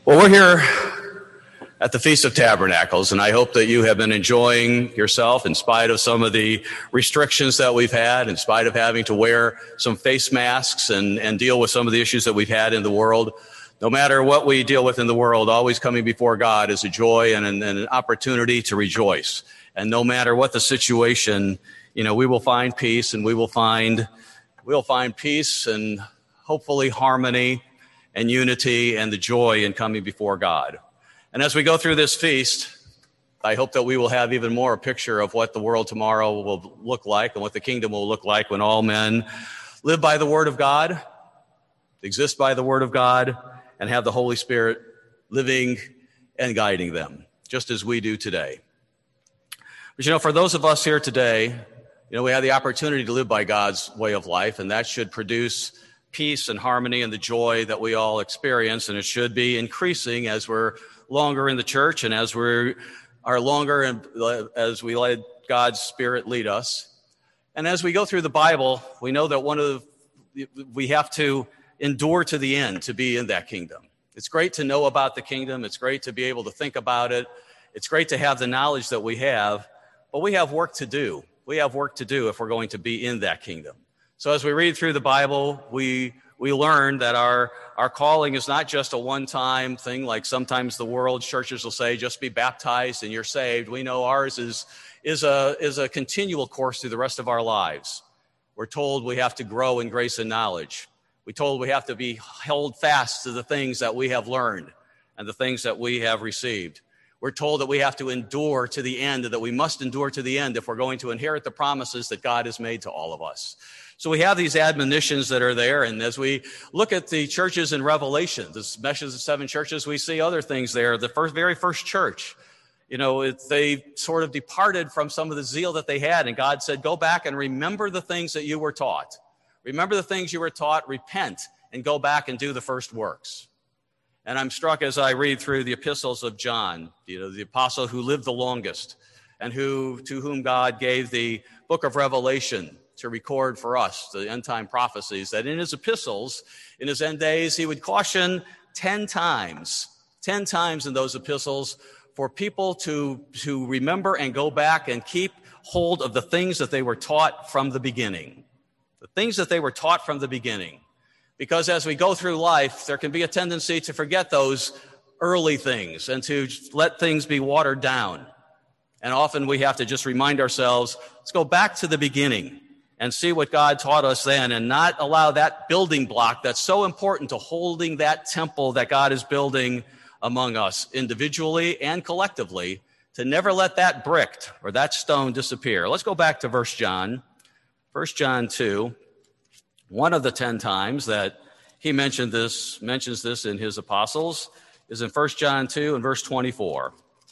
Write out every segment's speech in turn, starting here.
Well, we're here at the Feast of Tabernacles, and I hope that you have been enjoying yourself in spite of some of the restrictions that we've had, in spite of having to wear some face masks and deal with some of the issues that we've had in the world. No matter what we deal with in the world, always coming before God is a joy and an opportunity to rejoice. And no matter what the situation, we will find peace, and we'll find peace and hopefully harmony and unity and the joy in coming before God. And as we go through this feast, I hope that we will have even more a picture of what the world tomorrow will look like and what the kingdom will look like when all men live by the Word of God, exist by the Word of God, and have the Holy Spirit living and guiding them, just as we do today. But for those of us here today, we have the opportunity to live by God's way of life, and that should produce peace and harmony and the joy that we all experience, and it should be increasing as we're longer in the church and as we are longer and as we let God's Spirit lead us. And as we go through the Bible, we know that we have to endure to the end to be in that kingdom. It's great to know about the kingdom. It's great to be able to think about it. It's great to have the knowledge that we have, but we have work to do. We have work to do if we're going to be in that kingdom. So as we read through the Bible, we learn that our calling is not just a one-time thing, like sometimes the world churches will say, just be baptized and you're saved. We know ours is a continual course through the rest of our lives. We're told we have to grow in grace and knowledge. We're told we have to be held fast to the things that we have learned and the things that we have received. We're told that we have to endure to the end, that we must endure to the end if we're going to inherit the promises that God has made to all of us. So we have these admonitions that are there, and as we look at the churches in Revelation, this message of 7 churches, we see other things there. The very first church, they sort of departed from some of the zeal that they had, and God said, go back and remember the things that you were taught. Remember the things you were taught, repent, and go back and do the first works. And I'm struck as I read through the epistles of John, the apostle who lived the longest and to whom God gave the book of Revelation to record for us the end time prophecies, that in his epistles, in his end days, he would caution 10 times in those epistles for people to remember and go back and keep hold of the things that they were taught from the beginning. The things that they were taught from the beginning. Because as we go through life, there can be a tendency to forget those early things and to let things be watered down. And often we have to just remind ourselves, let's go back to the beginning and see what God taught us then, and not allow that building block that's so important to holding that temple that God is building among us individually and collectively, to never let that brick or that stone disappear. Let's go back to 1 John 2. One of the 10 times that he mentions this in his epistles is in 1 John 2 and verse 24.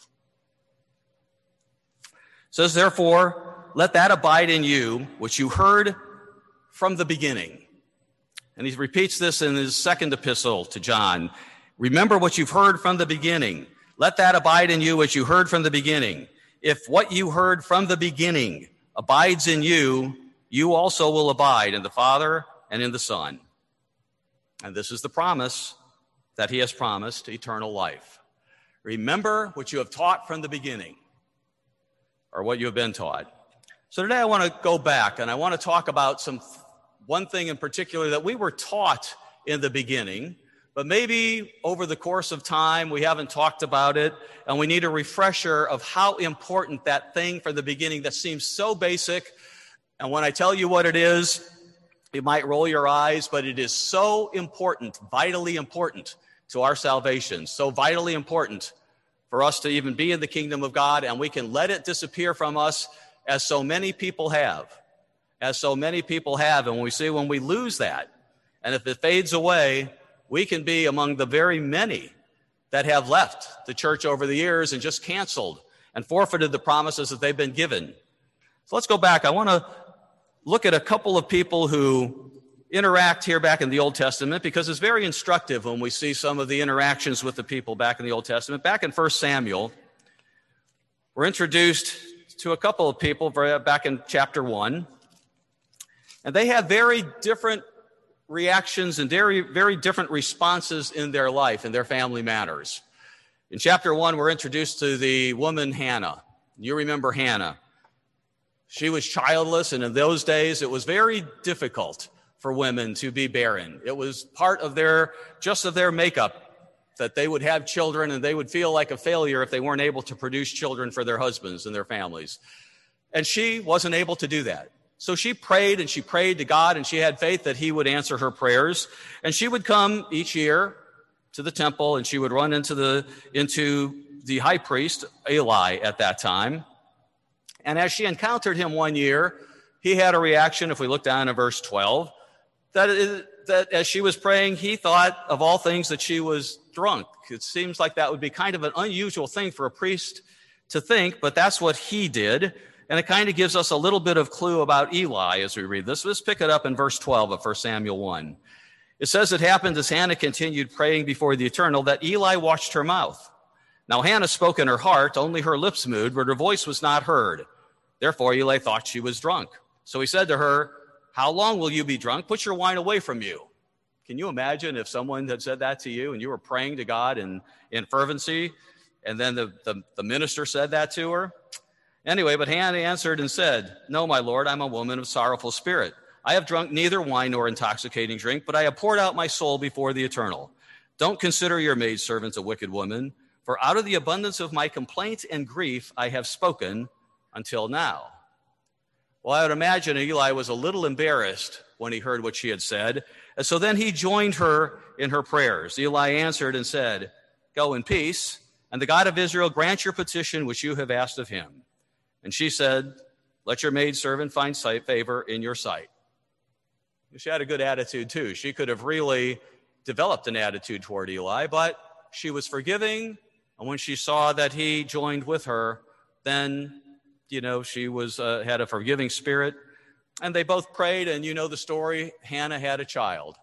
It says, therefore, let that abide in you, which you heard from the beginning. And he repeats this in his second epistle to John. Remember what you've heard from the beginning. Let that abide in you, which you heard from the beginning. If what you heard from the beginning abides in you, you also will abide in the Father and in the Son. And this is the promise that he has promised, eternal life. Remember what you have taught from the beginning, or what you have been taught. So today I want to go back and I want to talk about one thing in particular that we were taught in the beginning, but maybe over the course of time we haven't talked about it, and we need a refresher of how important that thing from the beginning that seems so basic. And when I tell you what it is, you might roll your eyes, but it is so important, vitally important to our salvation, so vitally important for us to even be in the kingdom of God, and we can let it disappear from us as so many people have. And when we lose that, and if it fades away, we can be among the very many that have left the church over the years and just canceled and forfeited the promises that they've been given. So let's go back. I want to look at a couple of people who interact here back in the Old Testament, because it's very instructive when we see some of the interactions with the people back in the Old Testament. Back in 1 Samuel, we're introduced to a couple of people back in chapter 1, and they have very different reactions and very, very different responses in their life, in their family matters. In chapter 1, we're introduced to the woman Hannah. You remember Hannah. She was childless, and in those days, it was very difficult for women to be barren. It was part of their makeup that they would have children, and they would feel like a failure if they weren't able to produce children for their husbands and their families. And she wasn't able to do that. So she prayed and she prayed to God, and she had faith that he would answer her prayers. And she would come each year to the temple, and she would run into the high priest, Eli, at that time. And as she encountered him one year, he had a reaction, if we look down at verse 12, that as she was praying, he thought of all things that she was drunk. It seems like that would be kind of an unusual thing for a priest to think, but that's what he did. And it kind of gives us a little bit of clue about Eli as we read this. Let's pick it up in verse 12 of 1 Samuel 1. It says, it happened as Hannah continued praying before the Eternal that Eli watched her mouth. Now Hannah spoke in her heart, only her lips moved, but her voice was not heard. Therefore Eli thought she was drunk. So he said to her, how long will you be drunk? Put your wine away from you. Can you imagine if someone had said that to you and you were praying to God in fervency, and then the minister said that to her? Anyway, but Hannah answered and said, no, my Lord, I'm a woman of sorrowful spirit. I have drunk neither wine nor intoxicating drink, but I have poured out my soul before the Eternal. Don't consider your maidservant a wicked woman, for out of the abundance of my complaint and grief I have spoken until now. Well, I would imagine Eli was a little embarrassed when he heard what she had said, and so then he joined her in her prayers. Eli answered and said, go in peace, and the God of Israel grant your petition which you have asked of him. And she said, let your maidservant find favor in your sight. She had a good attitude, too. She could have really developed an attitude toward Eli, but she was forgiving. And when she saw that he joined with her, then, she had a forgiving spirit. And they both prayed, and you know the story. Hannah had a child.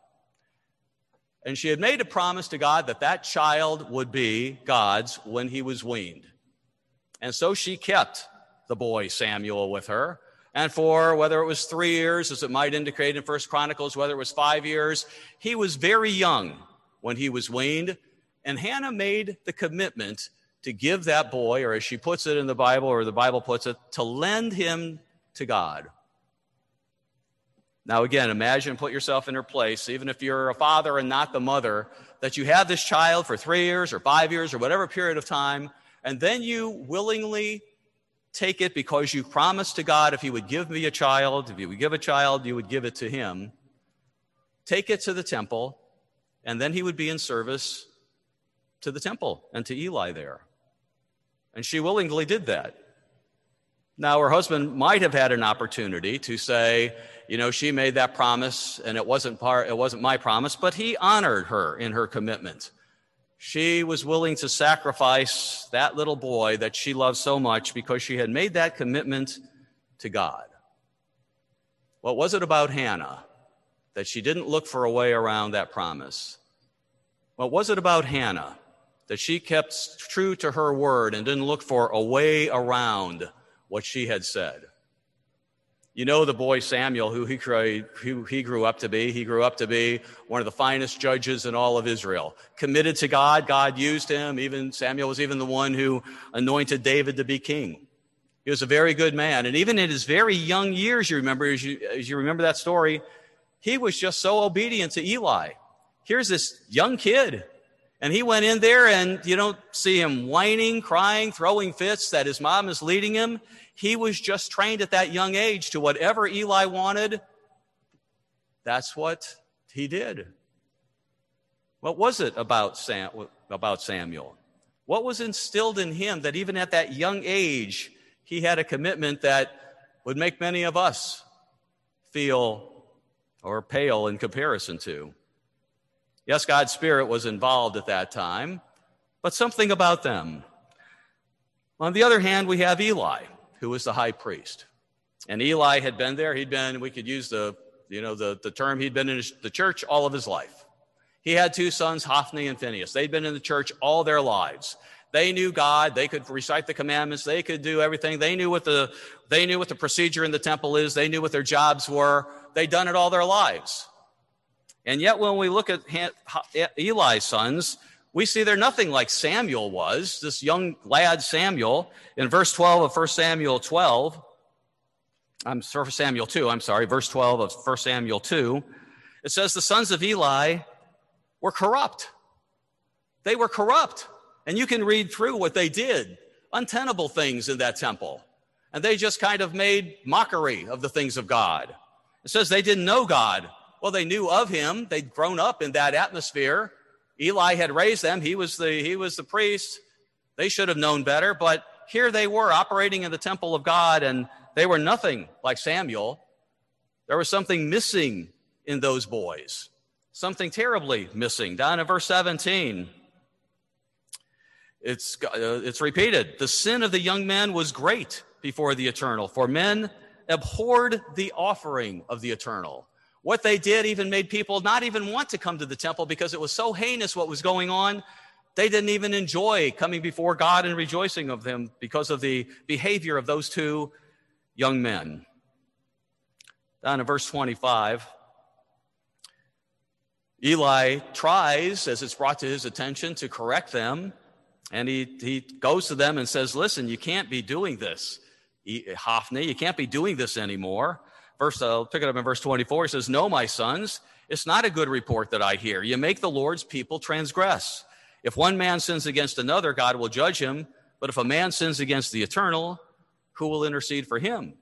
And she had made a promise to God that child would be God's when he was weaned. And so she kept the boy Samuel with her. And for whether it was 3 years, as it might indicate in 1 Chronicles, whether it was 5 years, he was very young when he was weaned. And Hannah made the commitment to give that boy, or as she puts it in the Bible, or the Bible puts it, to lend him to God. Now again, imagine, put yourself in her place, even if you're a father and not the mother, that you have this child for 3 years or 5 years or whatever period of time, and then you willingly take it because you promised to God if he would give me a child, if you would give a child, you would give it to him. Take it to the temple, and then he would be in service to the temple and to Eli there. And she willingly did that. Now, her husband might have had an opportunity to say, she made that promise and it wasn't my promise, but he honored her in her commitment. She was willing to sacrifice that little boy that she loved so much because she had made that commitment to God. What was it about Hannah that she didn't look for a way around that promise? What was it about Hannah that she kept true to her word and didn't look for a way around what she had said? You know the boy Samuel, who he grew up to be. He grew up to be one of the finest judges in all of Israel. Committed to God, God used him. Even Samuel was even the one who anointed David to be king. He was a very good man. And even in his very young years, as you remember that story, he was just so obedient to Eli. Here's this young kid, and he went in there, and you don't see him whining, crying, throwing fits that his mom is leading him. He was just trained at that young age to whatever Eli wanted. That's what he did. What was it about Samuel? What was instilled in him that even at that young age, he had a commitment that would make many of us feel or pale in comparison to? Yes, God's Spirit was involved at that time, but something about them. On the other hand, we have Eli, who was the high priest. And Eli had been there. We could use the term, he'd been in the church all of his life. He had 2 sons, Hophni and Phinehas. They'd been in the church all their lives. They knew God. They could recite the commandments. They could do everything. They knew what the procedure in the temple is. They knew what their jobs were. They'd done it all their lives. And yet when we look at Eli's sons, we see they're nothing like Samuel was, this young lad Samuel. In verse 12 of 1 Samuel 12, Samuel 2, verse 12 of 1 Samuel 2, it says the sons of Eli were corrupt. They were corrupt. And you can read through what they did, untenable things in that temple. And they just kind of made mockery of the things of God. It says they didn't know God. Well, they knew of him. They'd grown up in that atmosphere. Eli had raised them. He was the priest. They should have known better. But here they were operating in the temple of God, and they were nothing like Samuel. There was something missing in those boys, something terribly missing. Down in verse 17, it's repeated. The sin of the young men was great before the Eternal, for men abhorred the offering of the Eternal. What they did even made people not even want to come to the temple because it was so heinous what was going on. They didn't even enjoy coming before God and rejoicing of him because of the behavior of those two young men. Down in verse 25, Eli tries, as it's brought to his attention, to correct them. And he goes to them and says, listen, you can't be doing this, Hophni. You can't be doing this anymore. First, I'll pick it up in verse 24. He says, no, my sons, it's not a good report that I hear. You make the Lord's people transgress. If one man sins against another, God will judge him. But if a man sins against the Eternal, who will intercede for him?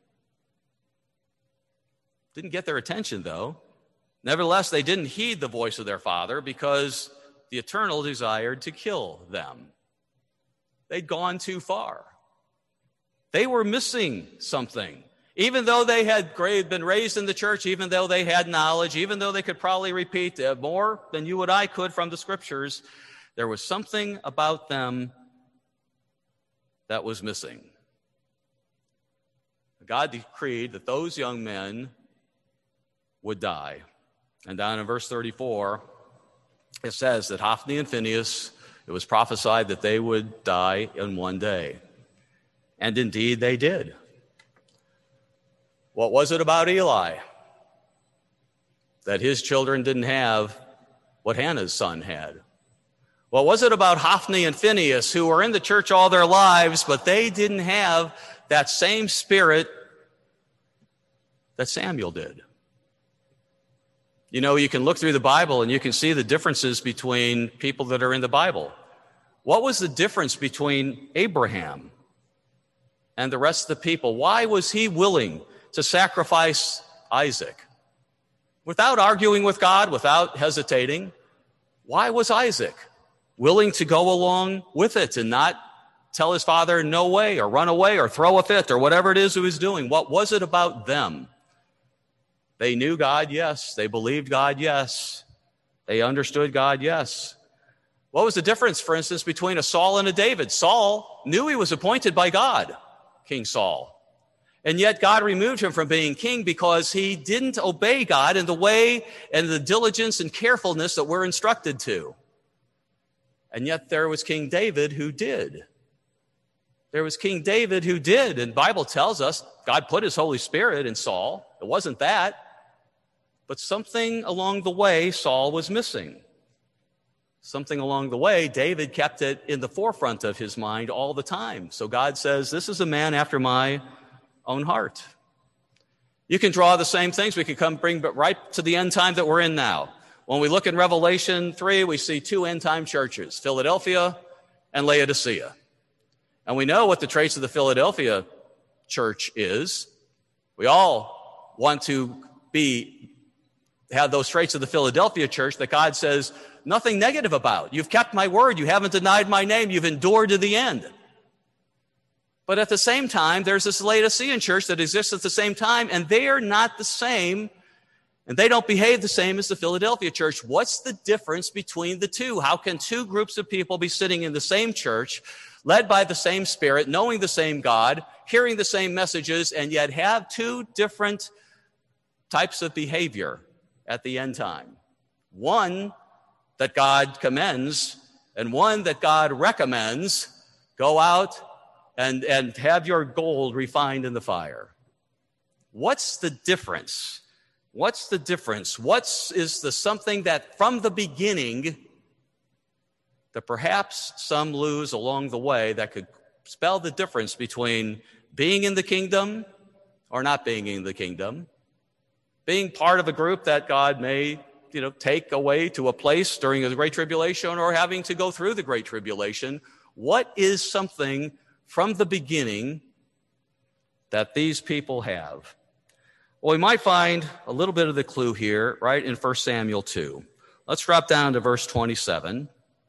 Didn't get their attention, though. Nevertheless, they didn't heed the voice of their father because the Eternal desired to kill them. They'd gone too far. They were missing something. Even though they had been raised in the church, even though they had knowledge, even though they could probably repeat more than you and I could from the scriptures, there was something about them that was missing. God decreed that those young men would die. And down in verse 34, it says that Hophni and Phinehas, it was prophesied that they would die in one day. And indeed they did. What was it about Eli that his children didn't have what Hannah's son had? What was it about Hophni and Phinehas who were in the church all their lives, but they didn't have that same spirit that Samuel did? You know, you can look through the Bible and you can see the differences between people that are in the Bible. What was the difference between Abraham and the rest of the people? Why was he willing to sacrifice Isaac? Without arguing with God, without hesitating, why was Isaac willing to go along with it and not tell his father no way or run away or throw a fit or whatever it is he was doing? What was it about them? They knew God, yes. They believed God, yes. They understood God, yes. What was the difference, for instance, between a Saul and a David? Saul knew he was appointed by God, King Saul. And yet God removed him from being king because he didn't obey God in the way and the diligence and carefulness that we're instructed to. And yet there was King David who did. There was King David who did. And the Bible tells us God put his Holy Spirit in Saul. It wasn't that. But something along the way Saul was missing. Something along the way, David kept it in the forefront of his mind all the time. So God says, this is a man after my own heart. You can draw the same things. We can bring right to the end time that we're in now. When we look in Revelation 3, we see two end time churches, Philadelphia and Laodicea. And we know what the traits of the Philadelphia church is. We all want to have those traits of the Philadelphia church that God says nothing negative about. You've kept my word. You haven't denied my name. You've endured to the end. But at the same time, there's this Laodicean church that exists at the same time, and they are not the same, and they don't behave the same as the Philadelphia church. What's the difference between the two? How can two groups of people be sitting in the same church, led by the same Spirit, knowing the same God, hearing the same messages, and yet have two different types of behavior at the end time? One that God commends and one that God recommends. Go out and have your gold refined in the fire. What's the difference What's the difference? Is the something that from the beginning that perhaps some lose along the way that could spell the difference between being in the kingdom or not being in the kingdom, being part of a group that God may, take away to a place during the Great Tribulation or having to go through the Great Tribulation? What is something from the beginning that these people have? Well, we might find a little bit of the clue here, right, in 1 Samuel 2. Let's drop down to verse 27.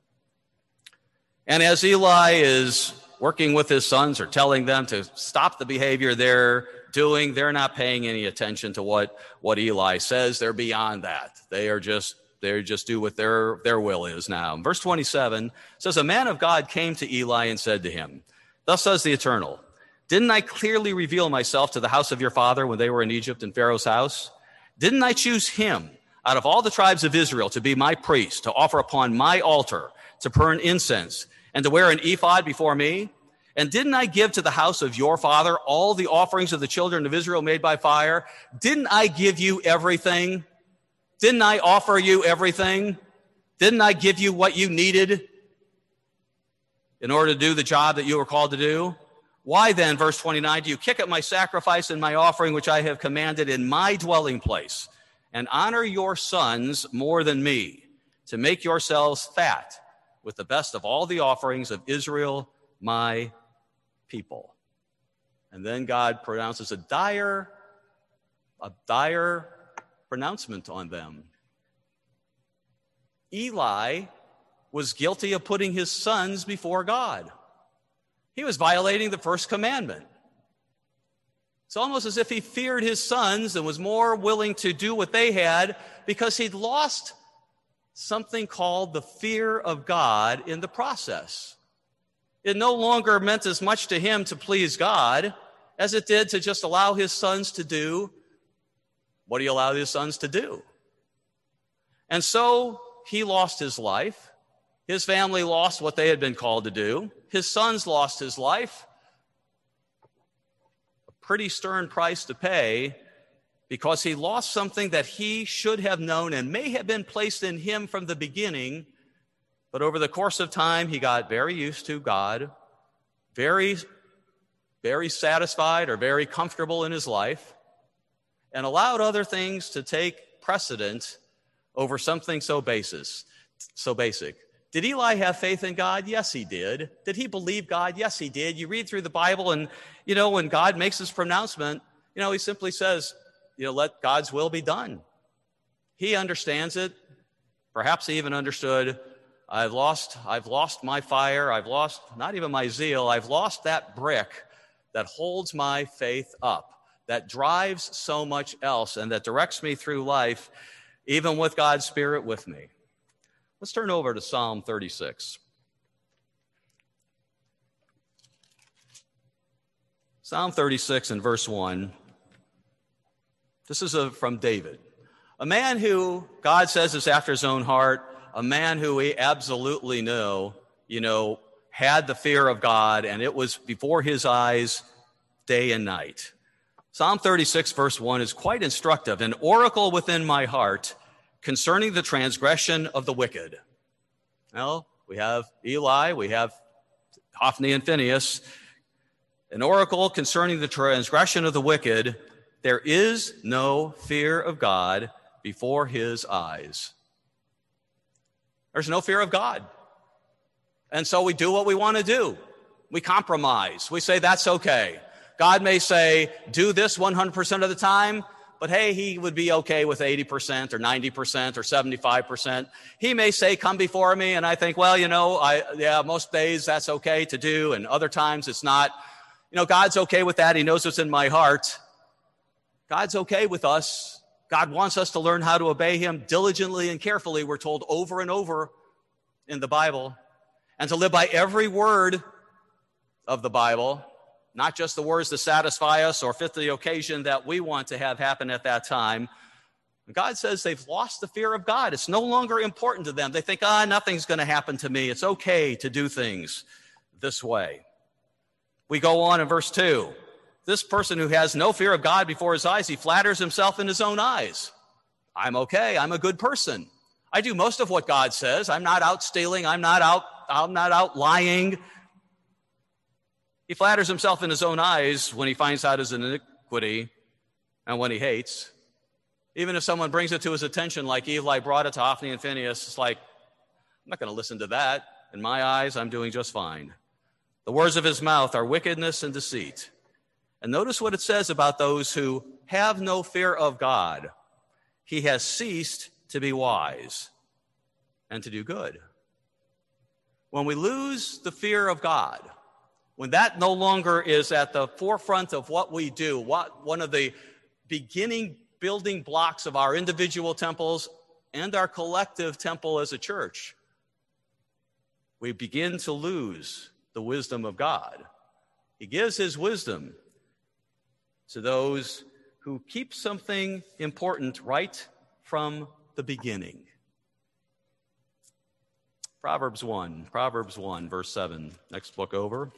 And as Eli is working with his sons or telling them to stop the behavior they're doing, they're not paying any attention to what Eli says. They're beyond that. They just do what their will is now. Verse 27 says, a man of God came to Eli and said to him, thus says the Eternal, didn't I clearly reveal myself to the house of your father when they were in Egypt in Pharaoh's house? Didn't I choose him out of all the tribes of Israel to be my priest, to offer upon my altar, to burn incense, and to wear an ephod before me? And didn't I give to the house of your father all the offerings of the children of Israel made by fire? Didn't I give you everything? Didn't I offer you everything? Didn't I give you what you needed in order to do the job that you were called to do? Why then, verse 29, do you kick at my sacrifice and my offering, which I have commanded in my dwelling place, and honor your sons more than me, to make yourselves fat with the best of all the offerings of Israel, my people? And then God pronounces a dire pronouncement on them. Eli was guilty of putting his sons before God. He was violating the first commandment. It's almost as if he feared his sons and was more willing to do what they had because he'd lost something called the fear of God in the process. It no longer meant as much to him to please God as it did to just allow his sons to do what he allowed his sons to do. And so he lost his life. His family lost what they had been called to do. His sons lost his life. A pretty stern price to pay because he lost something that he should have known and may have been placed in him from the beginning. But over the course of time, he got very used to God, very, very satisfied or very comfortable in his life, and allowed other things to take precedent over something so basic. Did Eli have faith in God? Yes, he did. Did he believe God? Yes, he did. You read through the Bible and, when God makes his pronouncement, he simply says, let God's will be done. He understands it. Perhaps he even understood, I've lost my fire. I've lost not even my zeal. I've lost that brick that holds my faith up, that drives so much else and that directs me through life, even with God's Spirit with me. Let's turn over to Psalm 36. Psalm 36 and verse 1. This is from David. A man who God says is after his own heart, a man who we absolutely know, had the fear of God, and it was before his eyes day and night. Psalm 36 verse 1 is quite instructive. An oracle within my heart concerning the transgression of the wicked. Well, we have Eli, we have Hophni and Phinehas. An oracle concerning the transgression of the wicked. There is no fear of God before his eyes. There's no fear of God. And so we do what we want to do. We compromise. We say that's okay. God may say, do this 100% of the time, but hey, he would be okay with 80% or 90% or 75%. He may say, come before me, and I think, well, most days that's okay to do, and other times it's not. God's okay with that. He knows what's in my heart. God's okay with us. God wants us to learn how to obey him diligently and carefully, we're told over and over in the Bible, and to live by every word of the Bible. Not just the words that satisfy us or fit the occasion that we want to have happen at that time. God says they've lost the fear of God. It's no longer important to them. They think, nothing's going to happen to me. It's okay to do things this way. We go on in verse 2. This person who has no fear of God before his eyes, he flatters himself in his own eyes. I'm okay. I'm a good person. I do most of what God says. I'm not out stealing. I'm not out lying. He flatters himself in his own eyes when he finds out his iniquity and when he hates. Even if someone brings it to his attention, like Eli brought it to Hophni and Phinehas, it's like, I'm not going to listen to that. In my eyes, I'm doing just fine. The words of his mouth are wickedness and deceit. And notice what it says about those who have no fear of God. He has ceased to be wise and to do good. When we lose the fear of God, when that no longer is at the forefront of what we do, one of the beginning building blocks of our individual temples and our collective temple as a church, we begin to lose the wisdom of God. He gives his wisdom to those who keep something important right from the beginning. Proverbs 1, verse 7. Next book over.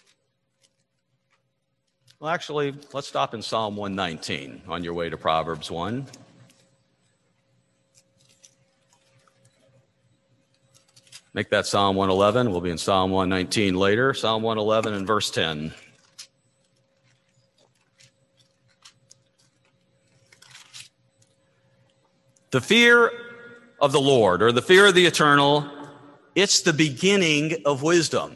Well, actually, let's stop in Psalm 119 on your way to Proverbs 1. Make that Psalm 111. We'll be in Psalm 119 later. Psalm 111 and verse 10. The fear of the Lord, or the fear of the eternal, it's the beginning of wisdom.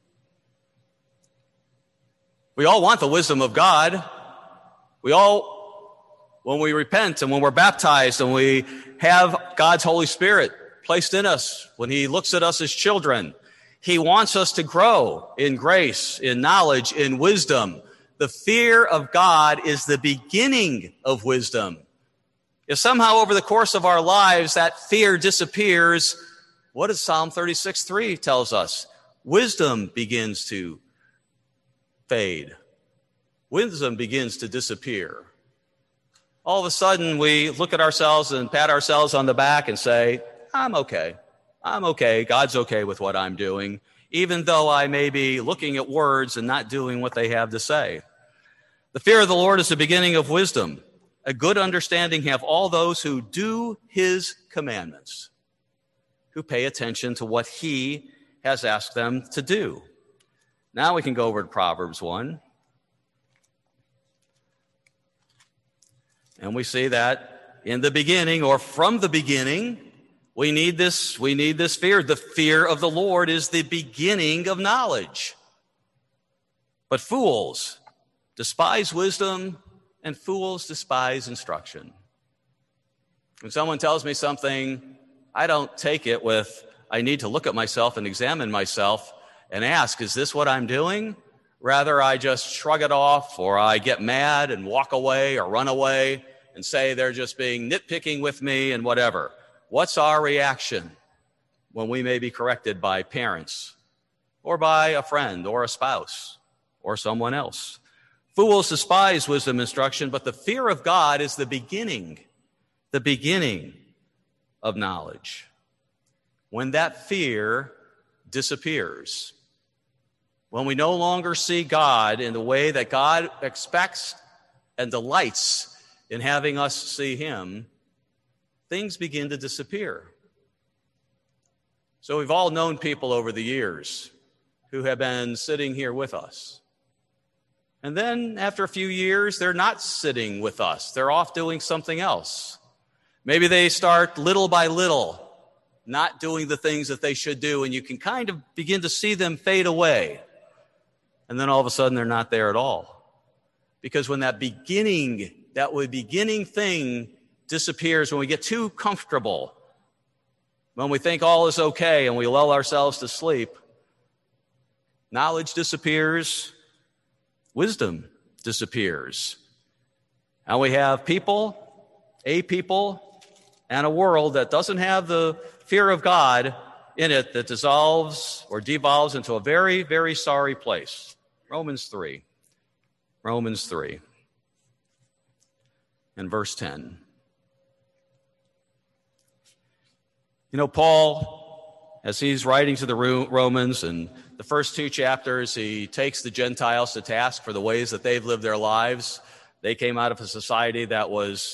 We all want the wisdom of God. We all, when we repent and when we're baptized and we have God's Holy Spirit placed in us, when he looks at us as children, he wants us to grow in grace, in knowledge, in wisdom. The fear of God is the beginning of wisdom. If somehow over the course of our lives that fear disappears, what does Psalm 36:3 tells us? Wisdom begins to fade. Wisdom begins to disappear. All of a sudden, we look at ourselves and pat ourselves on the back and say, I'm okay. I'm okay. God's okay with what I'm doing, even though I may be looking at words and not doing what they have to say. The fear of the Lord is the beginning of wisdom. A good understanding have all those who do his commandments, who pay attention to what he has asked them to do. Now we can go over to Proverbs 1. And we see that in the beginning, or from the beginning, we need this fear. The fear of the Lord is the beginning of knowledge. But fools despise wisdom, and fools despise instruction. When someone tells me something, I don't take it with, I need to look at myself and examine myself and ask, is this what I'm doing? Rather, I just shrug it off, or I get mad and walk away or run away and say they're just being nitpicking with me and whatever. What's our reaction when we may be corrected by parents or by a friend or a spouse or someone else? Fools despise wisdom and instruction, but the fear of God is the beginning of knowledge. When that fear disappears, when we no longer see God in the way that God expects and delights in having us see him, things begin to disappear. So we've all known people over the years who have been sitting here with us. And then after a few years, they're not sitting with us. They're off doing something else. Maybe they start little by little not doing the things that they should do, and you can kind of begin to see them fade away. And then all of a sudden, they're not there at all. Because when that beginning thing disappears, when we get too comfortable, when we think all is okay and we lull ourselves to sleep, knowledge disappears, wisdom disappears. And we have a people, and a world that doesn't have the fear of God in it, that dissolves or devolves into a very, very sorry place. Romans 3 and verse 10. You know, Paul, as he's writing to the Romans, and the first two chapters, he takes the Gentiles to task for the ways that they've lived their lives. They came out of a society that was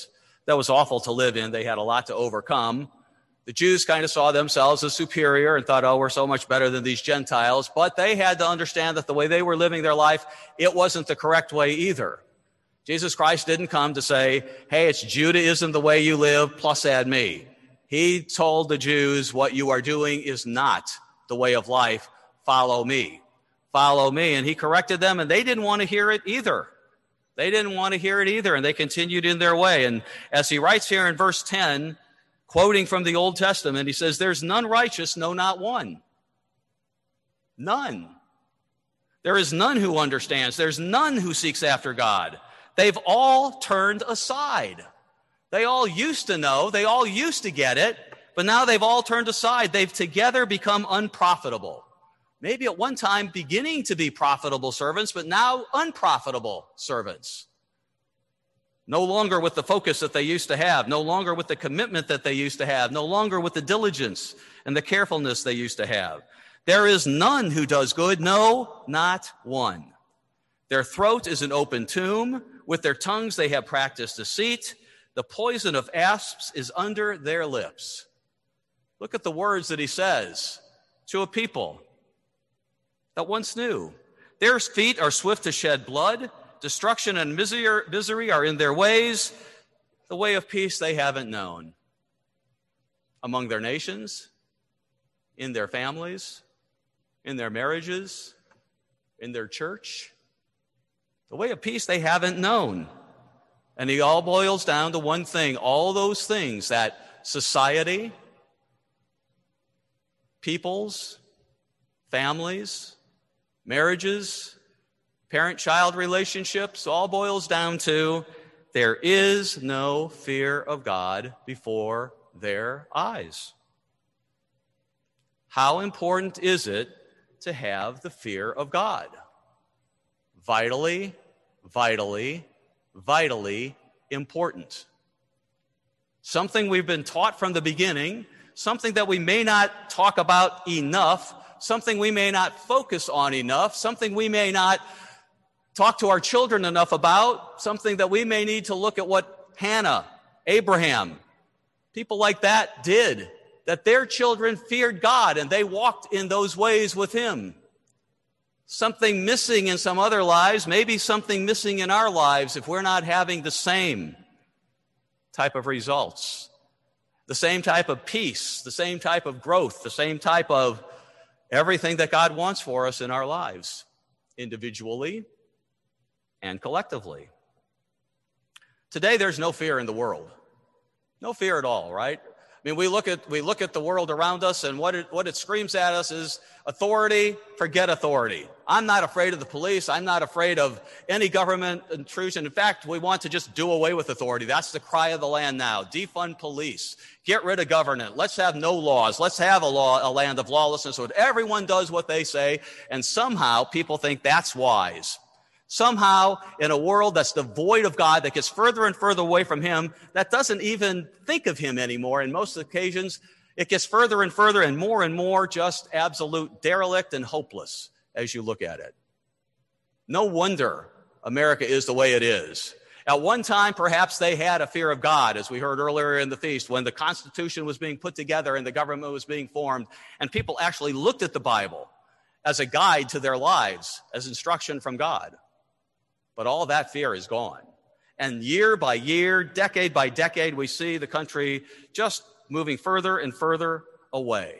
that was awful to live in. They had a lot to overcome. The Jews kind of saw themselves as superior and thought, oh, we're so much better than these Gentiles. But they had to understand that the way they were living their life, it wasn't the correct way either. Jesus Christ didn't come to say, hey, it's Judaism the way you live, plus add me. He told the Jews, what you are doing is not the way of life. Follow me. Follow me. And he corrected them, and they didn't want to hear it either. They didn't want to hear it either, and they continued in their way. And as he writes here in verse 10, quoting from the Old Testament, he says, there's none righteous, no, not one. None. There is none who understands. There's none who seeks after God. They've all turned aside. They all used to know. They all used to get it. But now they've all turned aside. They've together become unprofitable. Maybe at one time beginning to be profitable servants, but now unprofitable servants. No longer with the focus that they used to have. No longer with the commitment that they used to have. No longer with the diligence and the carefulness they used to have. There is none who does good. No, not one. Their throat is an open tomb. With their tongues they have practiced deceit. The poison of asps is under their lips. Look at the words that he says to a people that once knew. Their feet are swift to shed blood. Destruction and misery are in their ways. The way of peace they haven't known. Among their nations, in their families, in their marriages, in their church. The way of peace they haven't known. And it all boils down to one thing. All those things that society, peoples, families, marriages, parent-child relationships, all boils down to there is no fear of God before their eyes. How important is it to have the fear of God? Vitally, vitally, vitally important. Something we've been taught from the beginning, something that we may not talk about enough, something we may not focus on enough, something we may not talk to our children enough about, something that we may need to look at what Hannah, Abraham, people like that did, that their children feared God and they walked in those ways with him. Something missing in some other lives, maybe something missing in our lives if we're not having the same type of results, the same type of peace, the same type of growth, the same type of everything that God wants for us in our lives, individually and collectively. Today, there's no fear in the world. No fear at all, right? I mean, we look at the world around us, and what it screams at us is authority, forget authority. I'm not afraid of the police. I'm not afraid of any government intrusion. In fact, we want to just do away with authority. That's the cry of the land now. Defund police. Get rid of government. Let's have no laws. Let's have a land of lawlessness where everyone does what they say, and somehow people think that's wise. Somehow, in a world that's devoid of God, that gets further and further away from him, that doesn't even think of him anymore. In most occasions, it gets further and further and more just absolute derelict and hopeless as you look at it. No wonder America is the way it is. At one time, perhaps they had a fear of God, as we heard earlier in the feast, when the Constitution was being put together and the government was being formed, and people actually looked at the Bible as a guide to their lives, as instruction from God. But all that fear is gone. And year by year, decade by decade, we see the country just moving further and further away.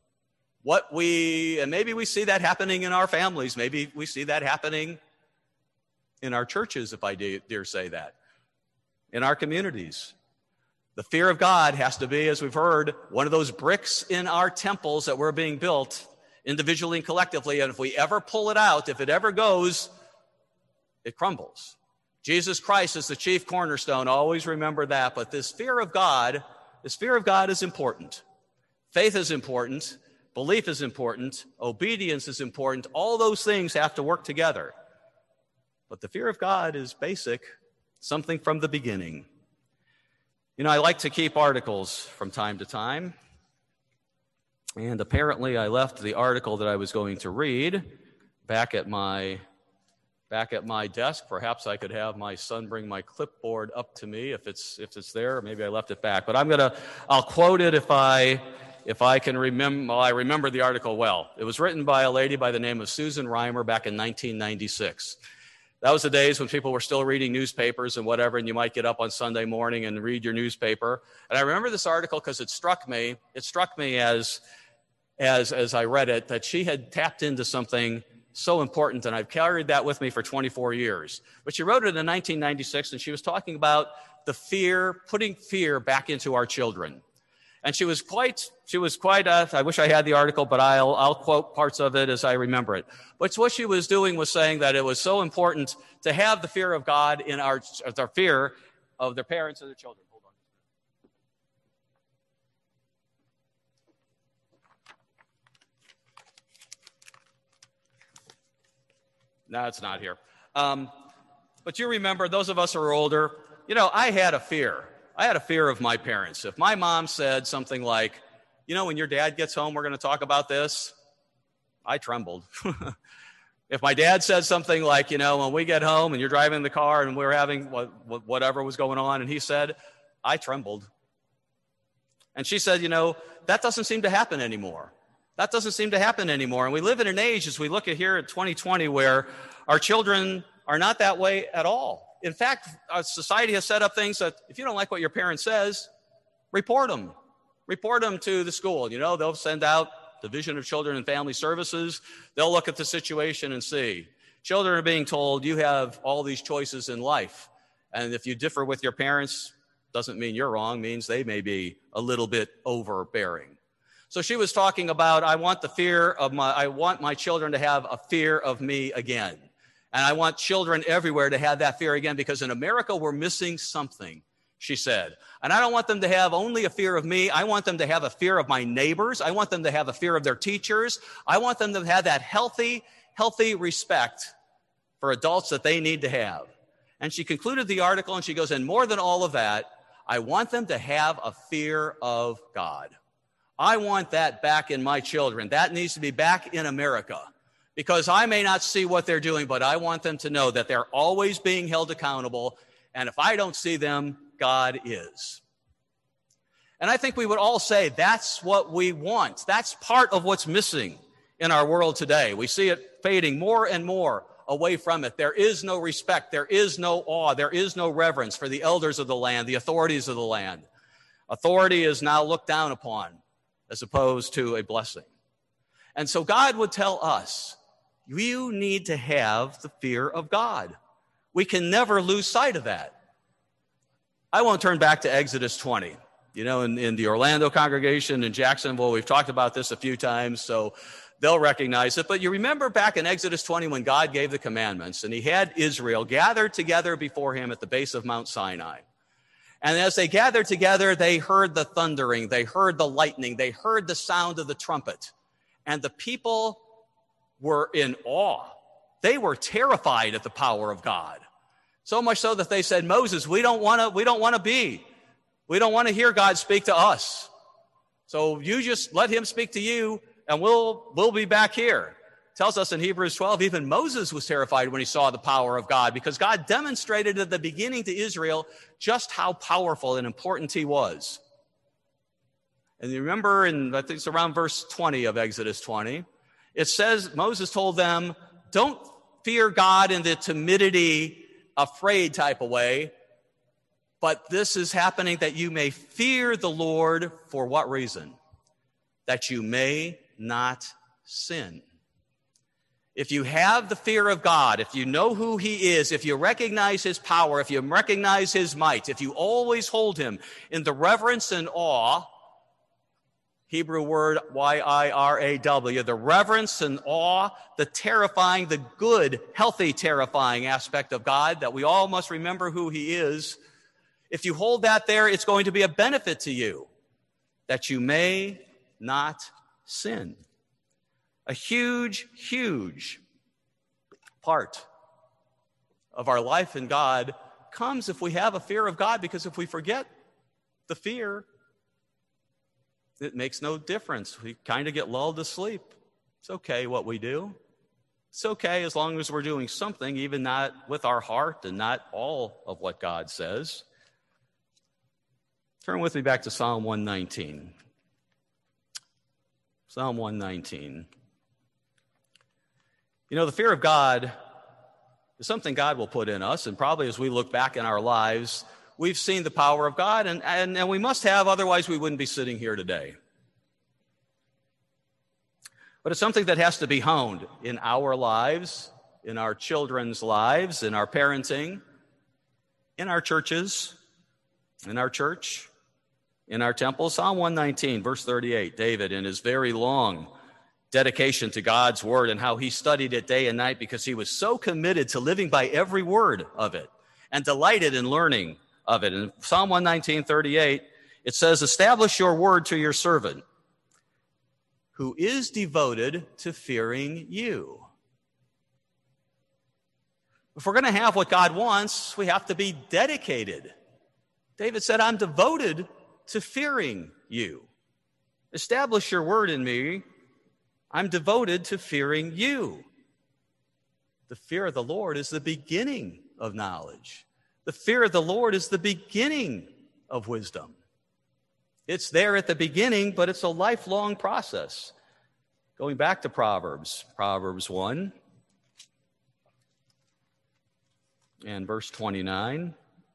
And maybe we see that happening in our families. Maybe we see that happening in our churches, if I dare say that. In our communities. The fear of God has to be, as we've heard, one of those bricks in our temples that were being built individually and collectively. And if we ever pull it out, if it ever goes, it crumbles. Jesus Christ is the chief cornerstone. Always remember that. But this fear of God is important. Faith is important. Belief is important. Obedience is important. All those things have to work together. But the fear of God is basic, something from the beginning. You know, I like to keep articles from time to time. And apparently I left the article that I was going to read back at back at my desk. Perhaps I could have my son bring my clipboard up to me if it's there. Maybe I left it back. But I'll quote it if I can remember. Well, I remember the article well. It was written by a lady by the name of Susan Reimer back in 1996. That was the days when people were still reading newspapers and whatever, and you might get up on Sunday morning and read your newspaper. And I remember this article because it struck me. It struck me as I read it that she had tapped into something so important, and I've carried that with me for 24 years. But she wrote it in 1996, and she was talking about putting fear back into our children. And she was quite, I wish I had the article, but I'll quote parts of it as I remember it. But what she was doing was saying that it was so important to have the fear of God in our fear of their parents and their children. Hold on. No, it's not here. But you remember, those of us who are older, I had a fear. I had a fear of my parents. If my mom said something like, when your dad gets home, we're going to talk about this, I trembled. If my dad said something like, when we get home and you're driving the car and we're having whatever was going on, and he said, I trembled. And she said, that doesn't seem to happen anymore. That doesn't seem to happen anymore. And we live in an age, as we look at here at 2020, where our children are not that way at all. In fact, our society has set up things that if you don't like what your parent says, report them. Report them to the school. They'll send out Division of Children and Family Services. They'll look at the situation and see. Children are being told you have all these choices in life. And if you differ with your parents, doesn't mean you're wrong, means they may be a little bit overbearing. So she was talking about, I want my children to have a fear of me again. And I want children everywhere to have that fear again, because in America, we're missing something, she said. And I don't want them to have only a fear of me. I want them to have a fear of my neighbors. I want them to have a fear of their teachers. I want them to have that healthy respect for adults that they need to have. And she concluded the article and she goes, and more than all of that, I want them to have a fear of God. I want that back in my children. That needs to be back in America, because I may not see what they're doing, but I want them to know that they're always being held accountable. And if I don't see them, God is. And I think we would all say that's what we want. That's part of what's missing in our world today. We see it fading more and more away from it. There is no respect. There is no awe. There is no reverence for the elders of the land, the authorities of the land. Authority is now looked down upon as opposed to a blessing. And so God would tell us, you need to have the fear of God. We can never lose sight of that. I won't turn back to Exodus 20. In the Orlando congregation in Jacksonville, we've talked about this a few times, so they'll recognize it. But you remember back in Exodus 20 when God gave the commandments, and he had Israel gathered together before him at the base of Mount Sinai. And as they gathered together, they heard the thundering, they heard the lightning, they heard the sound of the trumpet. And the people were in awe. They were terrified at the power of God. So much so that they said, Moses, we don't want to hear God speak to us. So you just let him speak to you, and we'll be back here. It tells us in Hebrews 12, even Moses was terrified when he saw the power of God, because God demonstrated at the beginning to Israel just how powerful and important he was. And you remember I think it's around verse 20 of Exodus 20, it says Moses told them, don't fear God in the timidity, afraid type of way, but this is happening that you may fear the Lord. For what reason? That you may not sin. If you have the fear of God, if you know who he is, if you recognize his power, if you recognize his might, if you always hold him in the reverence and awe, Hebrew word Y-I-R-A-W, the reverence and awe, the terrifying, the good, healthy, terrifying aspect of God, that we all must remember who he is. If you hold that there, it's going to be a benefit to you, that you may not sin. A huge, huge part of our life in God comes if we have a fear of God, because if we forget the fear, it makes no difference. We kind of get lulled to sleep. It's okay what we do. It's okay as long as we're doing something, even not with our heart and not all of what God says. Turn with me back to Psalm 119. Psalm 119. You know, the fear of God is something God will put in us, and probably as we look back in our lives, we've seen the power of God, and we must have, otherwise we wouldn't be sitting here today. But it's something that has to be honed in our lives, in our children's lives, in our parenting, in our churches, in our church, in our temple. Psalm 119, verse 38, David, in his very long dedication to God's word and how he studied it day and night because he was so committed to living by every word of it and delighted in learning of it. In Psalm 119, 38, it says, establish your word to your servant, who is devoted to fearing you. If we're going to have what God wants, we have to be dedicated. David said, I'm devoted to fearing you. Establish your word in me. I'm devoted to fearing you. The fear of the Lord is the beginning of knowledge. The fear of the Lord is the beginning of wisdom. It's there at the beginning, but it's a lifelong process. Going back to Proverbs 1 and verse 29.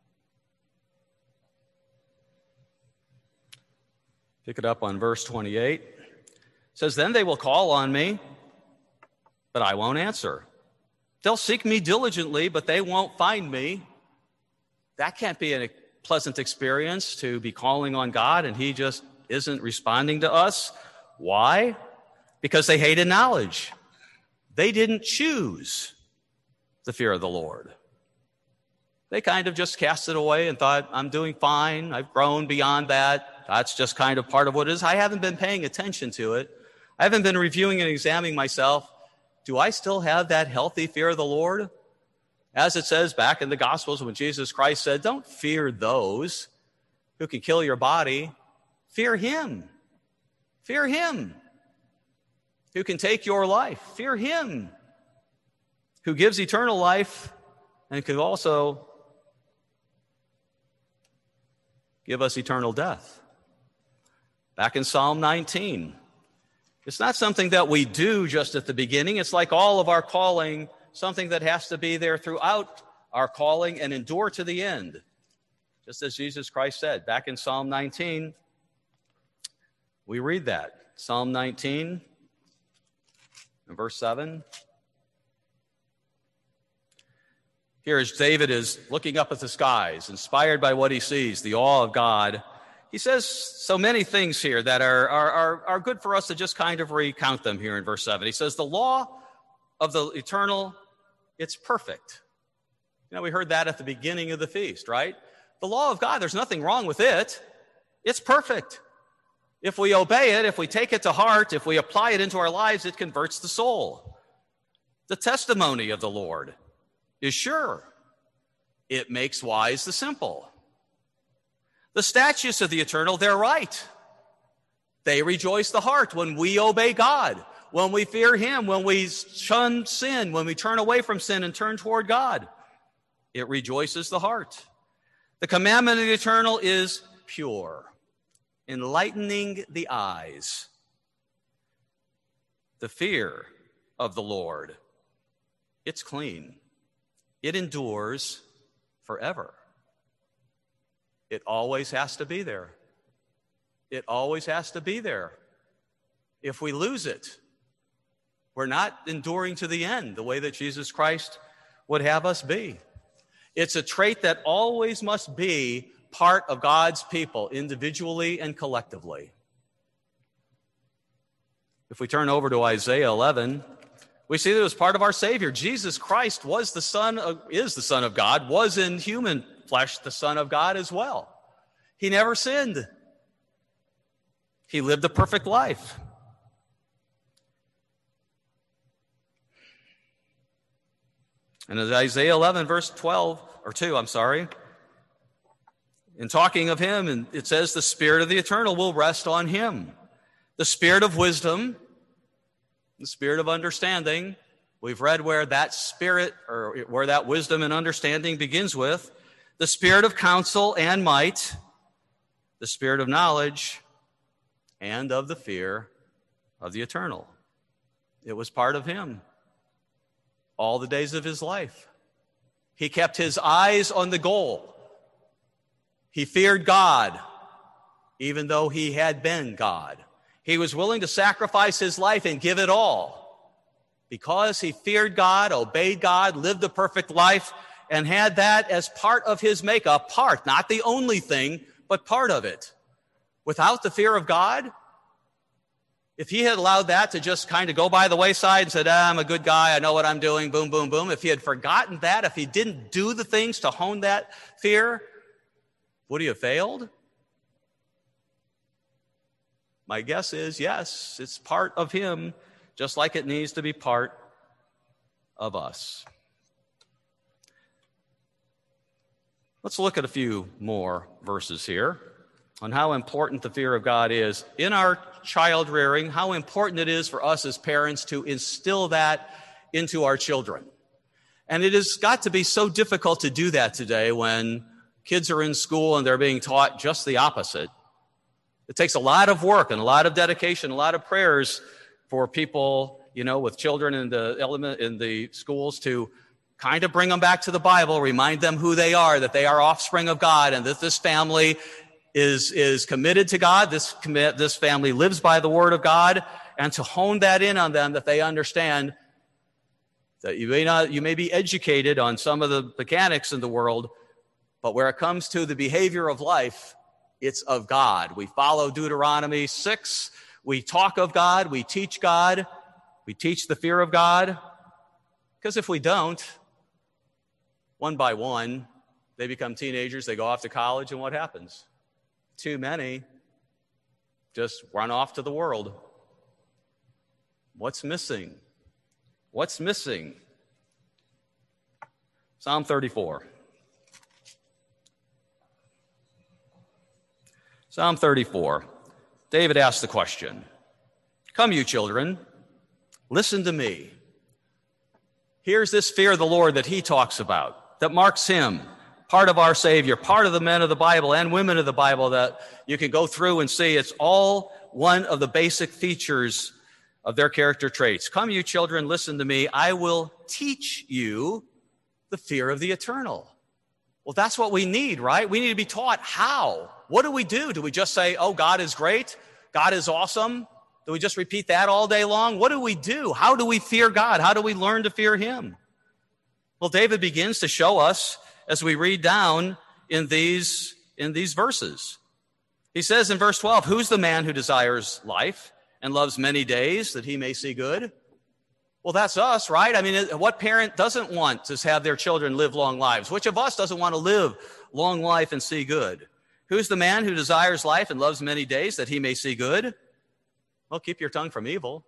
Pick it up on verse 28. It says, then they will call on me, but I won't answer. They'll seek me diligently, but they won't find me. That can't be a pleasant experience, to be calling on God and he just isn't responding to us. Why? Because they hated knowledge. They didn't choose the fear of the Lord. They kind of just cast it away and thought, I'm doing fine. I've grown beyond that. That's just kind of part of what it is. I haven't been paying attention to it. I haven't been reviewing and examining myself. Do I still have that healthy fear of the Lord? As it says back in the Gospels when Jesus Christ said, don't fear those who can kill your body. Fear him. Fear him who can take your life. Fear him who gives eternal life and could also give us eternal death. Back in Psalm 19, it's not something that we do just at the beginning. It's like all of our calling, something that has to be there throughout our calling and endure to the end. Just as Jesus Christ said, back in Psalm 19, we read that. Psalm 19, and verse 7. Here as David is looking up at the skies, inspired by what he sees, the awe of God, he says so many things here that are good for us to just kind of recount them here in verse 7. He says, the law of the eternal, it's perfect. You know, we heard that at the beginning of the feast, right? The law of God, there's nothing wrong with it. It's perfect. If we obey it, if we take it to heart, if we apply it into our lives, it converts the soul. The testimony of the Lord is sure. It makes wise the simple. The statutes of the eternal, they're right. They rejoice the heart when we obey God, when we fear him, when we shun sin, when we turn away from sin and turn toward God. It rejoices the heart. The commandment of the eternal is pure, enlightening the eyes. The fear of the Lord, it's clean. It endures forever. It always has to be there. It always has to be there. If we lose it, we're not enduring to the end the way that Jesus Christ would have us be. It's a trait that always must be part of God's people, individually and collectively. If we turn over to Isaiah 11, we see that it was part of our Savior. Jesus Christ is the Son of God, was in human flesh the Son of God as well. He never sinned. He lived a perfect life. And in Isaiah 11, verse 2, in talking of him, and it says the Spirit of the Eternal will rest on him. The Spirit of wisdom, the Spirit of understanding, We've read where that spirit, or where that wisdom and understanding begins with the spirit of counsel and might, the spirit of knowledge, and of the fear of the eternal. It was part of him all the days of his life. He kept his eyes on the goal. He feared God, even though he had been God. He was willing to sacrifice his life and give it all because he feared God, obeyed God, lived a perfect life, and had that as part of his makeup, part, not the only thing, but part of it. Without the fear of God, if he had allowed that to just kind of go by the wayside and said, I'm a good guy, I know what I'm doing, boom, boom, boom. If he had forgotten that, if he didn't do the things to hone that fear, would he have failed? My guess is yes, it's part of him, just like it needs to be part of us. Let's look at a few more verses here on how important the fear of God is in our child rearing, how important it is for us as parents to instill that into our children. And it has got to be so difficult to do that today when kids are in school and they're being taught just the opposite. It takes a lot of work and a lot of dedication, a lot of prayers for people, with children in the schools to kind of bring them back to the Bible, remind them who they are, that they are offspring of God, and that this family is committed to God. This family lives by the word of God, and to hone that in on them, that they understand that you may be educated on some of the mechanics in the world, but where it comes to the behavior of life, it's of God. We follow Deuteronomy 6. We talk of God. We teach God. We teach the fear of God. Because if we don't, one by one, they become teenagers, they go off to college, and what happens? Too many just run off to the world. What's missing? What's missing? Psalm 34. Psalm 34. David asked the question, "Come, you children, listen to me." Here's this fear of the Lord that he talks about, that marks him, part of our Savior, part of the men of the Bible and women of the Bible that you can go through and see. It's all one of the basic features of their character traits. "Come, you children, listen to me. I will teach you the fear of the eternal." Well, that's what we need, right? We need to be taught how. What do we do? Do we just say, oh, God is great? God is awesome? Do we just repeat that all day long? What do we do? How do we fear God? How do we learn to fear him? Well, David begins to show us as we read down in these verses. He says in verse 12, "Who's the man who desires life and loves many days that he may see good?" Well, that's us, right? I mean, what parent doesn't want to have their children live long lives? Which of us doesn't want to live long life and see good? Who's the man who desires life and loves many days that he may see good? Well, keep your tongue from evil.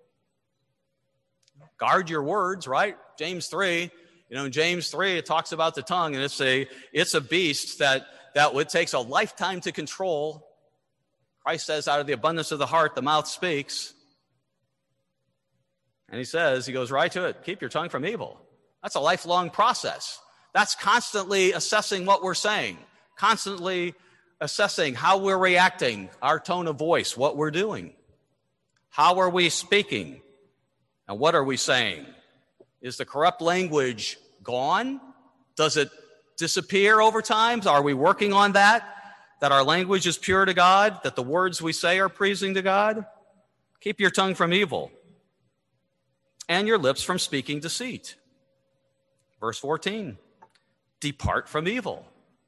Guard your words, right? James 3. In James 3, it talks about the tongue, and it's a beast that it takes a lifetime to control. Christ says, out of the abundance of the heart, the mouth speaks. And he goes right to it, keep your tongue from evil. That's a lifelong process. That's constantly assessing what we're saying, constantly assessing how we're reacting, our tone of voice, what we're doing. How are we speaking? And what are we saying? Is the corrupt language gone? Does it disappear over time? Are we working on that our language is pure to God, that the words we say are pleasing to God? Keep your tongue from evil and your lips from speaking deceit. Verse 14, depart from evil.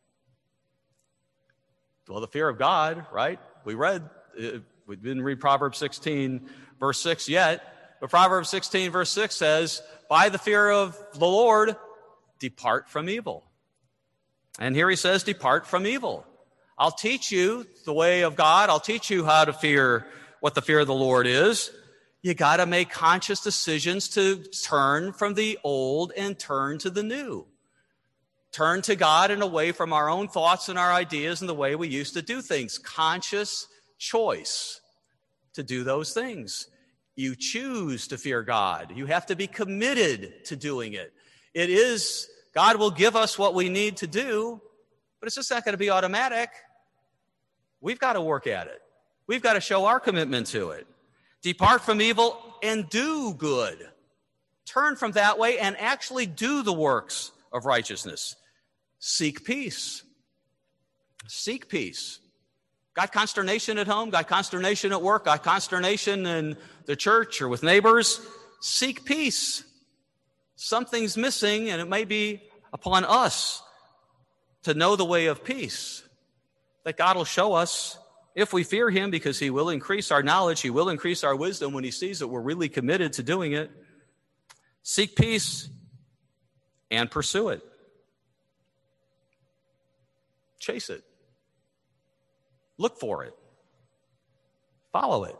Well, the fear of God, right? We didn't read Proverbs 16, verse 6 yet, but Proverbs 16, verse 6 says, by the fear of the Lord, depart from evil. And here he says, depart from evil. I'll teach you the way of God. I'll teach you how to fear, what the fear of the Lord is. You got to make conscious decisions to turn from the old and turn to the new. Turn to God and away from our own thoughts and our ideas and the way we used to do things. Conscious choice to do those things. You choose to fear God. You have to be committed to doing it. It is, God will give us what we need to do, but it's just not going to be automatic. We've got to work at it. We've got to show our commitment to it. Depart from evil and do good. Turn from that way and actually do the works of righteousness. Seek peace. Seek peace. Got consternation at home? Got consternation at work? Got consternation in the church or with neighbors? Seek peace. Something's missing, and it may be upon us to know the way of peace that God will show us if we fear him, because he will increase our knowledge. He will increase our wisdom when he sees that we're really committed to doing it. Seek peace and pursue it. Chase it. Look for it. Follow it.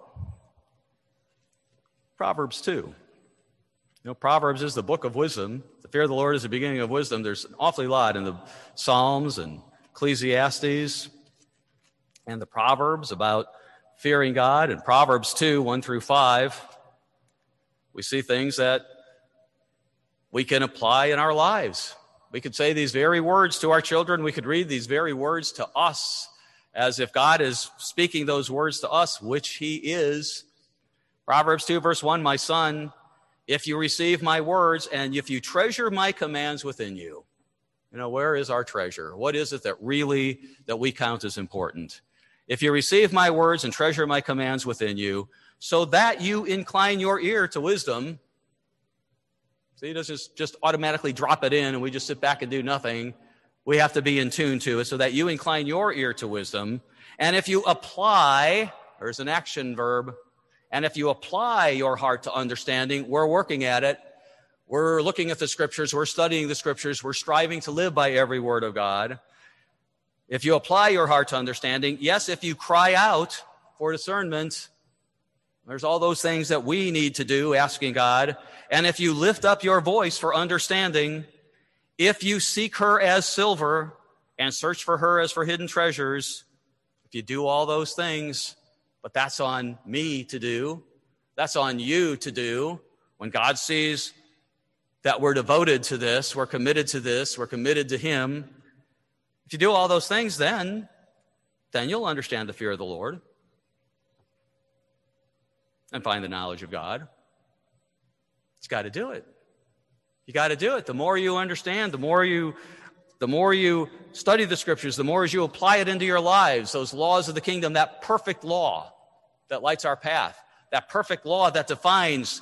Proverbs 2. You know, Proverbs is the book of wisdom. The fear of the Lord is the beginning of wisdom. There's an awfully lot in the Psalms and Ecclesiastes and the Proverbs about fearing God. In Proverbs 2, 1 through 5, we see things that we can apply in our lives. We could say these very words to our children. We could read these very words to us as if God is speaking those words to us, which he is. Proverbs 2, verse 1, my son, if you receive my words and if you treasure my commands within you. You know, where is our treasure? What is it that we count as important? If you receive my words and treasure my commands within you, so that you incline your ear to wisdom. See, he doesn't just automatically drop it in and we just sit back and do nothing. We have to be in tune to it so that you incline your ear to wisdom. And if you apply, there's an action verb, and if you apply your heart to understanding, we're working at it. We're looking at the scriptures. We're studying the scriptures. We're striving to live by every word of God. If you apply your heart to understanding, yes, if you cry out for discernment, there's all those things that we need to do, asking God. And if you lift up your voice for understanding, if you seek her as silver and search for her as for hidden treasures, if you do all those things, but that's on me to do, that's on you to do. When God sees that we're devoted to this, we're committed to this, we're committed to him, if you do all those things, then you'll understand the fear of the Lord and find the knowledge of God. It's got to do it. You got to do it. The more you understand, the more you study the scriptures, the more as you apply it into your lives, those laws of the kingdom, that perfect law that lights our path, that perfect law that defines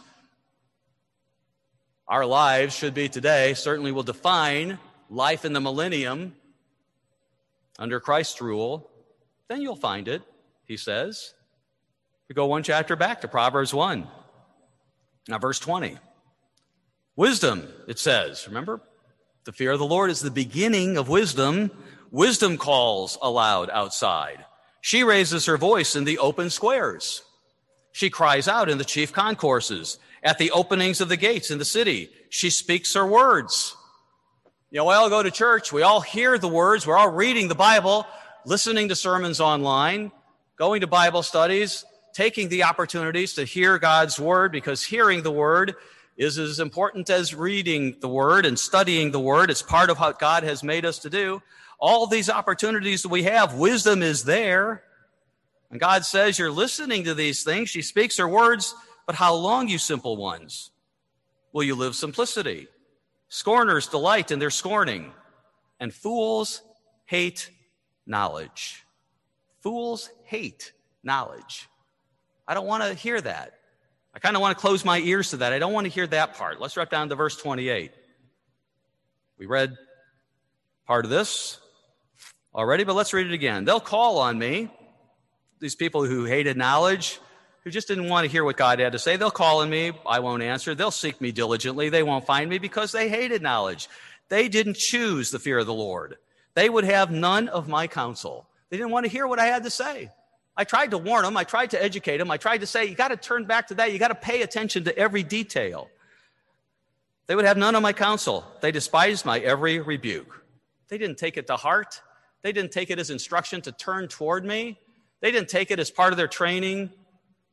our lives should be today, certainly will define life in the millennium under Christ's rule, then you'll find it, he says. We go one chapter back to Proverbs 1. Now, verse 20. Wisdom, it says. Remember, the fear of the Lord is the beginning of wisdom. Wisdom calls aloud outside. She raises her voice in the open squares. She cries out in the chief concourses, at the openings of the gates in the city. She speaks her words. You know, we all go to church. We all hear the words. We're all reading the Bible, listening to sermons online, going to Bible studies, taking the opportunities to hear God's word, because hearing the word is as important as reading the word and studying the word. It's part of what God has made us to do. All these opportunities that we have, wisdom is there. And God says, you're listening to these things. She speaks her words, but how long, you simple ones, will you live simplicity? Scorners delight in their scorning, and fools hate knowledge. Fools hate knowledge. I don't want to hear that. I kind of want to close my ears to that. I don't want to hear that part. Let's drop down to verse 28. We read part of this already, but let's read it again. They'll call on me, these people who hated knowledge, who just didn't want to hear what God had to say. They'll call on me. I won't answer. They'll seek me diligently. They won't find me because they hated knowledge. They didn't choose the fear of the Lord. They would have none of my counsel. They didn't want to hear what I had to say. I tried to warn them. I tried to educate them. I tried to say, you got to turn back to that. You got to pay attention to every detail. They would have none of my counsel. They despised my every rebuke. They didn't take it to heart. They didn't take it as instruction to turn toward me. They didn't take it as part of their training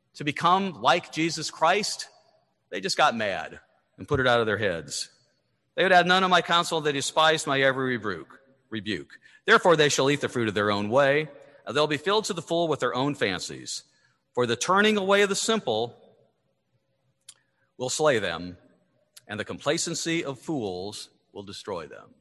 to become like Jesus Christ, they just got mad and put it out of their heads. They would have none of my counsel, they despised my every rebuke. Therefore they shall eat the fruit of their own way, and they'll be filled to the full with their own fancies. For the turning away of the simple will slay them, and the complacency of fools will destroy them.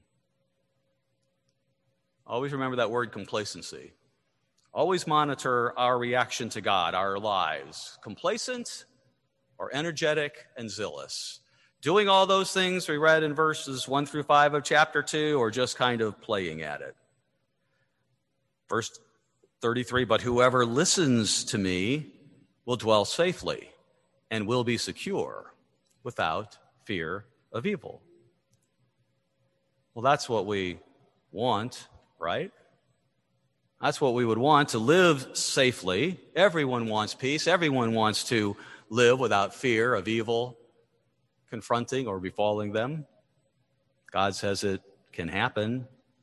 Always remember that word complacency. Always monitor our reaction to God, our lives. Complacent or energetic and zealous. Doing all those things we read in verses 1 through 5 of chapter 2, or just kind of playing at it. Verse 33, but whoever listens to me will dwell safely and will be secure without fear of evil. Well, that's what we want, right? That's what we would want, to live safely. Everyone wants peace. Everyone wants to live without fear of evil confronting or befalling them. God says it can happen.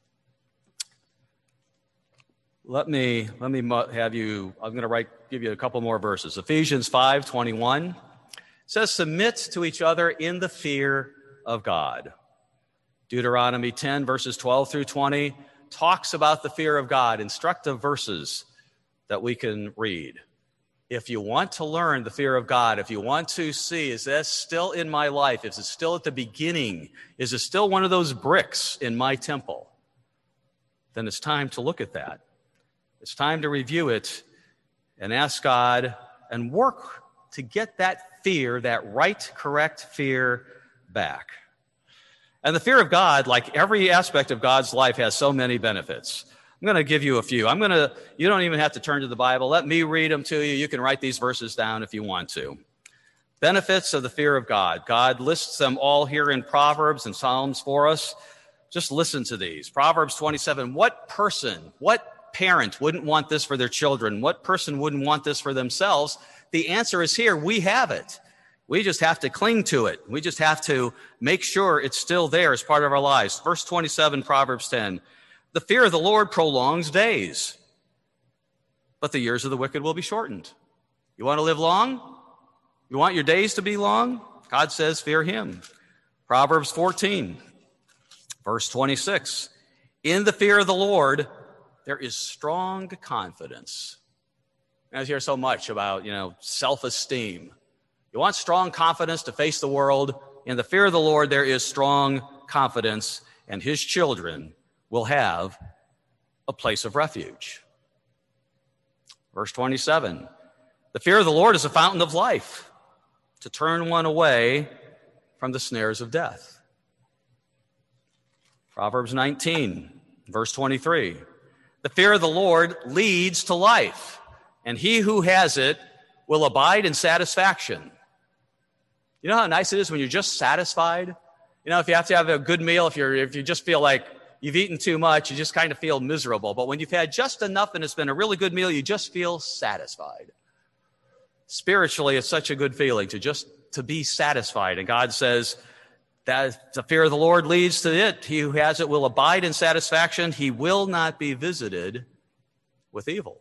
Let me have you, I'm going to give you a couple more verses. Ephesians 5:21 says, submit to each other in the fear of God. Deuteronomy 10, verses 12 through 20, talks about the fear of God, instructive verses that we can read. If you want to learn the fear of God, if you want to see, is this still in my life? Is it still at the beginning? Is it still one of those bricks in my temple? Then it's time to look at that. It's time to review it and ask God and work to get that fear, that right, correct fear back. And the fear of God, like every aspect of God's life, has so many benefits. I'm going to give you a few. You don't even have to turn to the Bible. Let me read them to you. You can write these verses down if you want to. Benefits of the fear of God. God lists them all here in Proverbs and Psalms for us. Just listen to these. Proverbs 27. What person, what parent wouldn't want this for their children? What person wouldn't want this for themselves? The answer is here. We have it. We just have to cling to it. We just have to make sure it's still there as part of our lives. Verse 27, Proverbs 10. The fear of the Lord prolongs days, but the years of the wicked will be shortened. You want to live long? You want your days to be long? God says, fear him. Proverbs 14, verse 26. In the fear of the Lord, there is strong confidence. I hear so much about, self-esteem. You want strong confidence to face the world. In the fear of the Lord, there is strong confidence, and his children will have a place of refuge. Verse 27, the fear of the Lord is a fountain of life, to turn one away from the snares of death. Proverbs 19, verse 23, the fear of the Lord leads to life, and he who has it will abide in satisfaction. You know how nice it is when you're just satisfied? If you have to have a good meal, if you just feel like you've eaten too much, you just kind of feel miserable. But when you've had just enough and it's been a really good meal, you just feel satisfied. Spiritually, it's such a good feeling to be satisfied. And God says that the fear of the Lord leads to it. He who has it will abide in satisfaction. He will not be visited with evil.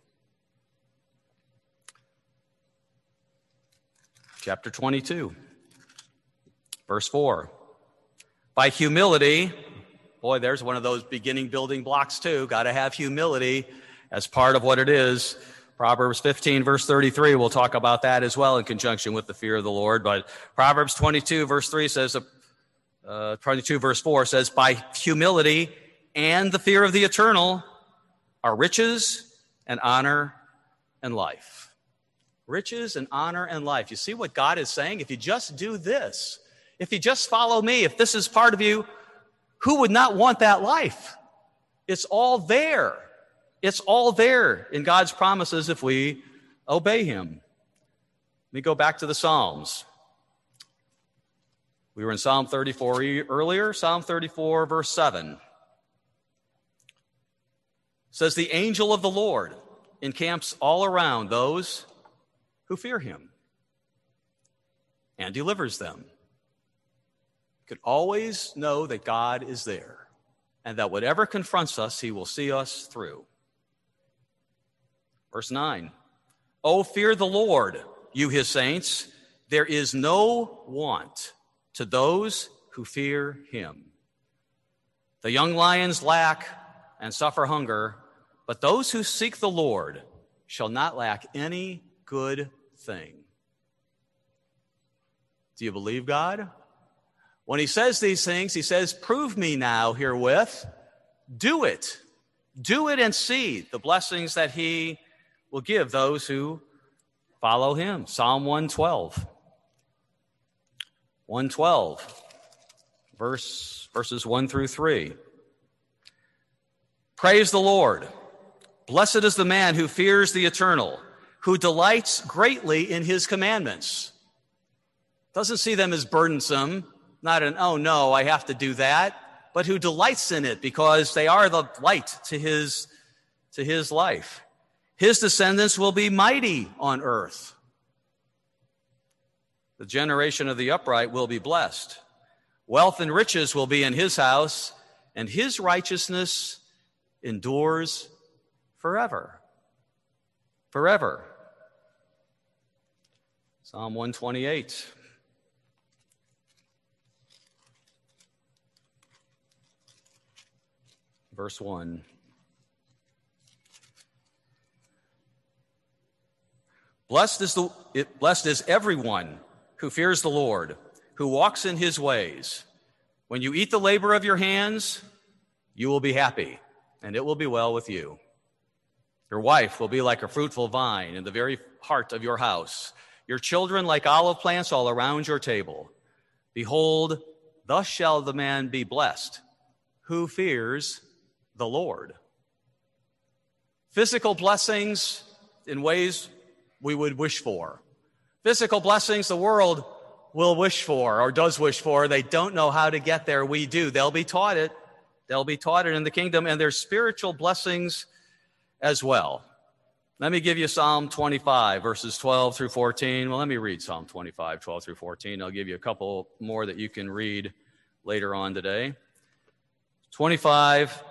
Chapter 22, verse 4. By humility, boy, there's one of those beginning building blocks too. Got to have humility as part of what it is. Proverbs 15, verse 33, we'll talk about that as well in conjunction with the fear of the Lord. But Proverbs 22, verse 3 says, 22, verse 4 says, by humility and the fear of the eternal are riches and honor and life. Riches and honor and life. You see what God is saying? If you just do this, if you just follow me, if this is part of you, who would not want that life? It's all there. It's all there in God's promises if we obey him. Let me go back to the Psalms. We were in Psalm 34 earlier. Psalm 34, verse 7 says, the angel of the Lord encamps all around those who fear him and delivers them. You can always know that God is there and that whatever confronts us, he will see us through. Verse 9, oh, fear the Lord, you his saints, there is no want to those who fear him. The young lions lack and suffer hunger, but those who seek the Lord shall not lack any good thing. Do you believe God? When he says these things, he says, prove me now herewith. Do it. Do it and see the blessings that he will give those who follow him. Psalm 112. 112, verses 1 through 3. Praise the Lord. Blessed is the man who fears the eternal, who delights greatly in his commandments. Doesn't see them as burdensome, not an, oh no, I have to do that, but who delights in it because they are the light to his life. His descendants will be mighty on earth. The generation of the upright will be blessed. Wealth and riches will be in his house, and his righteousness endures forever. Forever. Psalm 128. Verse 1. Blessed is everyone who fears the Lord, who walks in his ways. When you eat the labor of your hands, you will be happy, and it will be well with you. Your wife will be like a fruitful vine in the very heart of your house, your children like olive plants all around your table. Behold, thus shall the man be blessed who fears the Lord. Physical blessings in ways we would wish for. Physical blessings the world will wish for or does wish for. They don't know how to get there. We do. They'll be taught it. They'll be taught it in the kingdom, and there's spiritual blessings as well. Let me give you Psalm 25, verses 12 through 14. Well, let me read Psalm 25, 12 through 14. I'll give you a couple more that you can read later on today. 25,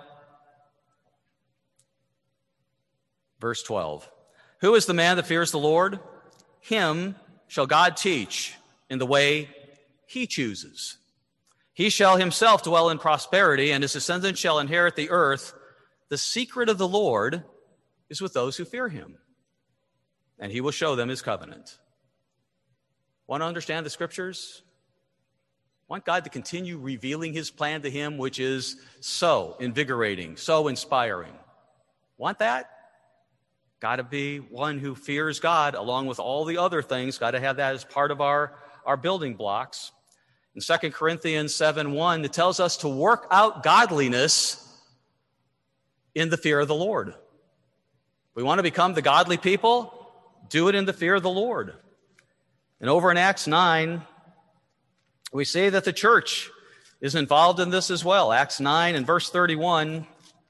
verse 12. Who is the man that fears the Lord? Him shall God teach in the way he chooses. He shall himself dwell in prosperity, and his descendants shall inherit the earth. The secret of the Lord is with those who fear him, and he will show them his covenant. Want to understand the scriptures? Want God to continue revealing his plan to him, which is so invigorating, so inspiring. Want that? Got to be one who fears God along with all the other things. Got to have that as part of our building blocks. In 2 Corinthians 7:1, it tells us to work out godliness in the fear of the Lord. We want to become the godly people, do it in the fear of the Lord. And over in Acts 9, we see that the church is involved in this as well. Acts 9 and verse 31.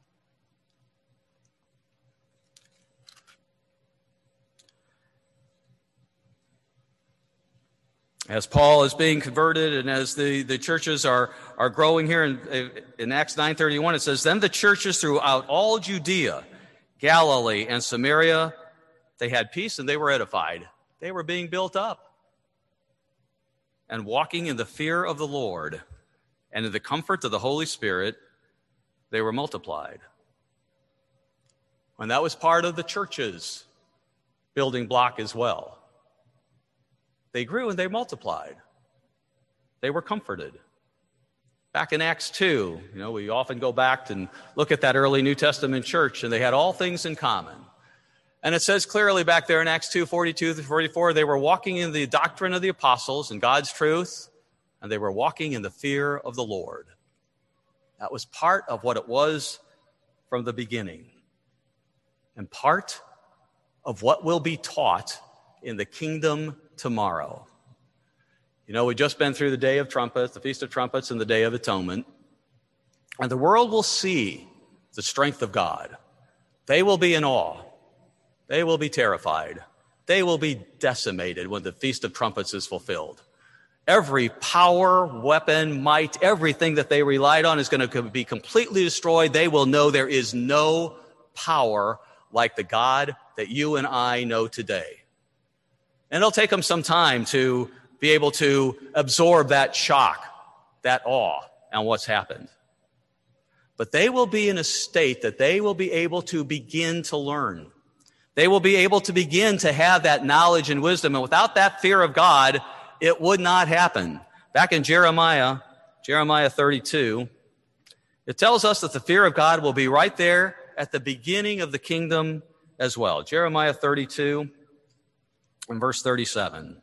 As Paul is being converted and as the churches are growing here in Acts 9:31, it says, then the churches throughout all Judea, Galilee, and Samaria, they had peace and they were edified. They were being built up and walking in the fear of the Lord and in the comfort of the Holy Spirit, they were multiplied. And that was part of the church's building block as well. They grew and they multiplied. They were comforted. Back in Acts 2, we often go back and look at that early New Testament church, and they had all things in common. And it says clearly back there in Acts 2, 42 to 44, they were walking in the doctrine of the apostles and God's truth, and they were walking in the fear of the Lord. That was part of what it was from the beginning, and part of what will be taught in the kingdom tomorrow. We've just been through the Day of Trumpets, the Feast of Trumpets, and the Day of Atonement. And the world will see the strength of God. They will be in awe. They will be terrified. They will be decimated when the Feast of Trumpets is fulfilled. Every power, weapon, might, everything that they relied on is going to be completely destroyed. They will know there is no power like the God that you and I know today. And it'll take them some time to be able to absorb that shock, that awe, and what's happened. But they will be in a state that they will be able to begin to learn. They will be able to begin to have that knowledge and wisdom. And without that fear of God, it would not happen. Back in Jeremiah 32, it tells us that the fear of God will be right there at the beginning of the kingdom as well. Jeremiah 32 and verse 37.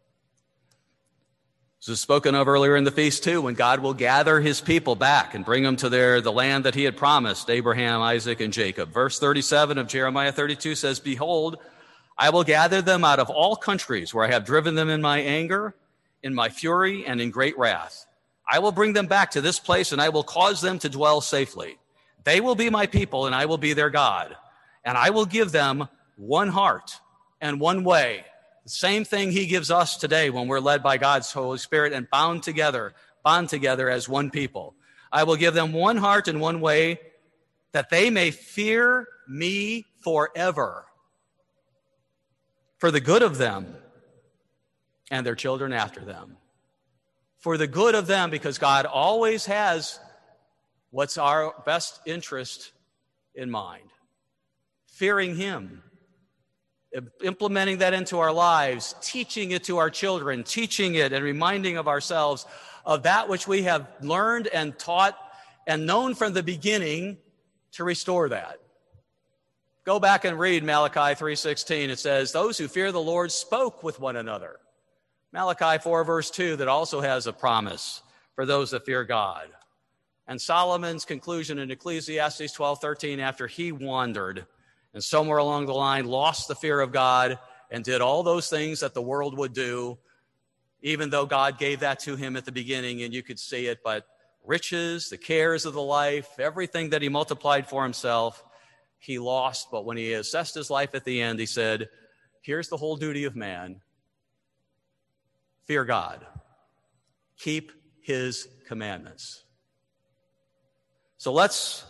This is spoken of earlier in the feast too, when God will gather his people back and bring them to the land that he had promised, Abraham, Isaac, and Jacob. Verse 37 of Jeremiah 32 says, "Behold, I will gather them out of all countries where I have driven them in my anger, in my fury, and in great wrath. I will bring them back to this place, and I will cause them to dwell safely. They will be my people, and I will be their God. And I will give them one heart and one way." The same thing he gives us today when we're led by God's Holy Spirit and bond together as one people. "I will give them one heart and one way, that they may fear me forever, for the good of them and their children after them." For the good of them, because God always has what's our best interest in mind. Fearing him, implementing that into our lives, teaching it to our children, teaching it and reminding of ourselves of that which we have learned and taught and known from the beginning, to restore that. Go back and read Malachi 3:16. It says, "Those who fear the Lord spoke with one another." Malachi 4 verse 2 that also has a promise for those that fear God. And Solomon's conclusion in Ecclesiastes 12:13, after he wandered and somewhere along the line lost the fear of God and did all those things that the world would do, even though God gave that to him at the beginning and you could see it, but riches, the cares of the life, everything that he multiplied for himself, he lost. But when he assessed his life at the end, he said, here's the whole duty of man. Fear God. Keep his commandments. So let's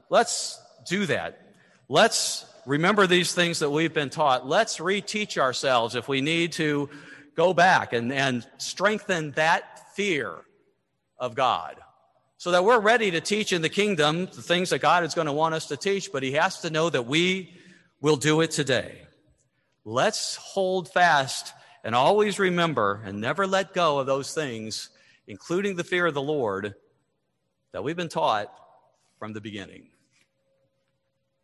do that. Let's remember these things that we've been taught. Let's reteach ourselves if we need to go back and strengthen that fear of God so that we're ready to teach in the kingdom the things that God is going to want us to teach, but he has to know that we will do it today. Let's hold fast and always remember and never let go of those things, including the fear of the Lord that we've been taught from the beginning.